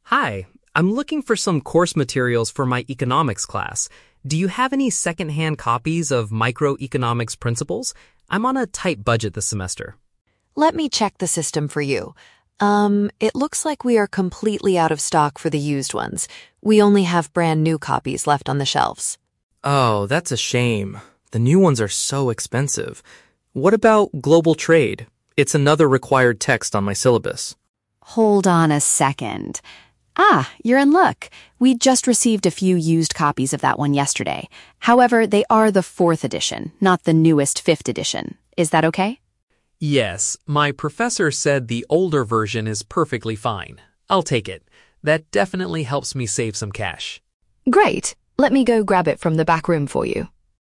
Hi, I'm looking for some course materials for my economics class. Do you have any secondhand copies of Microeconomics Principles? I'm on a tight budget this semester. Let me check the system for you. It looks like we are completely out of stock for the used ones. We only have brand new copies left on the shelves. Oh, that's a shame. The new ones are so expensive. What about global trade? It's another required text on my syllabus. Hold on a second. You're in luck. We just received a few used copies of that one yesterday. However, they are the 4th edition, not the newest 5th edition. Is that okay? Yes, my professor said the older version is perfectly fine. I'll take it. That definitely helps me save some cash. Great. Let me go grab it from the back room for you.